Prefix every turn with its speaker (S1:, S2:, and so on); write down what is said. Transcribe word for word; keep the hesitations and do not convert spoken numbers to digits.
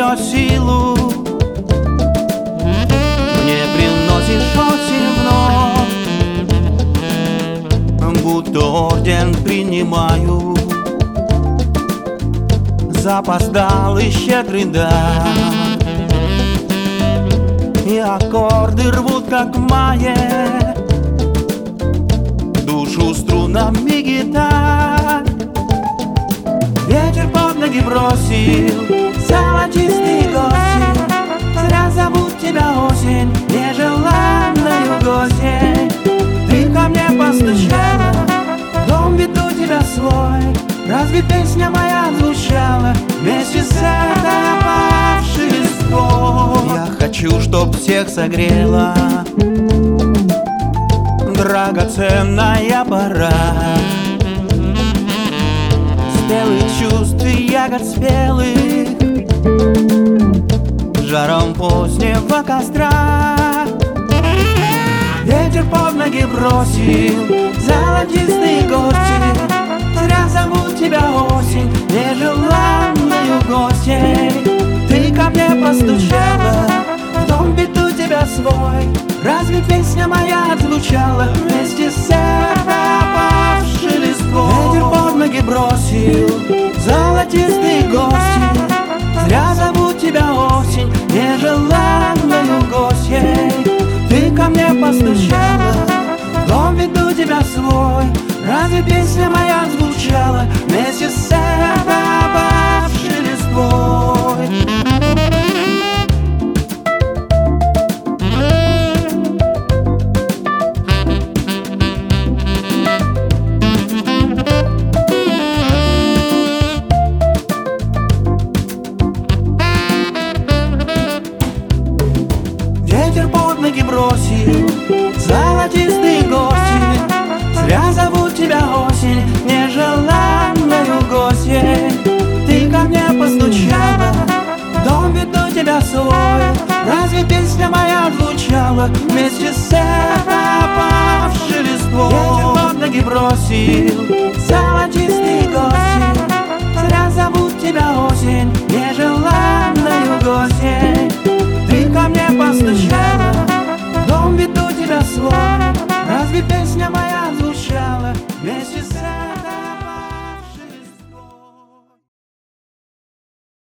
S1: ее силу. Мне приносишь осень вновь, будто орден принимаю. Запоздалый щедрый дар, и аккорды рвут, как в мае, душу струнами гитар. Ветер под ноги бросил золотистые гости. Зря зовут тебя осень, нежеланную гостьей. Ты ко мне постучала, в дом веду тебя свой. Разве песня моя звучала вместе с этой опавшей листвой? Я хочу, чтоб всех согрела драгоценная пора спелых чувств и ягод спелых, жаром позднего костра. Ветер под ноги бросил золотистые гости. Зря зовут тебя осень, нежеланную гостьей. Ты ко мне постучала, в дом веду тебя свой. Разве песня моя звучала вместе с этой опавшей листвой? Ветер под ноги бросил золотистые гости. Зря зовут тебя осень, нежеланную гостьей. Ты ко мне постучала, в дом веду тебя свой. Разве песня моя звучала вместе с этой опавшей листвой? Ветер под ноги бросил золотистые гости. Зря зовут тебя осень, нежеланную гостьей. Ты ко мне постучала, в дом веду тебя свой. Разве песня моя звучала вместе с этой опавшей листвой? Ветер под ноги бросил золотистые гости. Зря зовут тебя осень, нежеланную гостьей. Ты ко мне постучала, в дом веду тебя свой. Разве песня моя звучала вместе с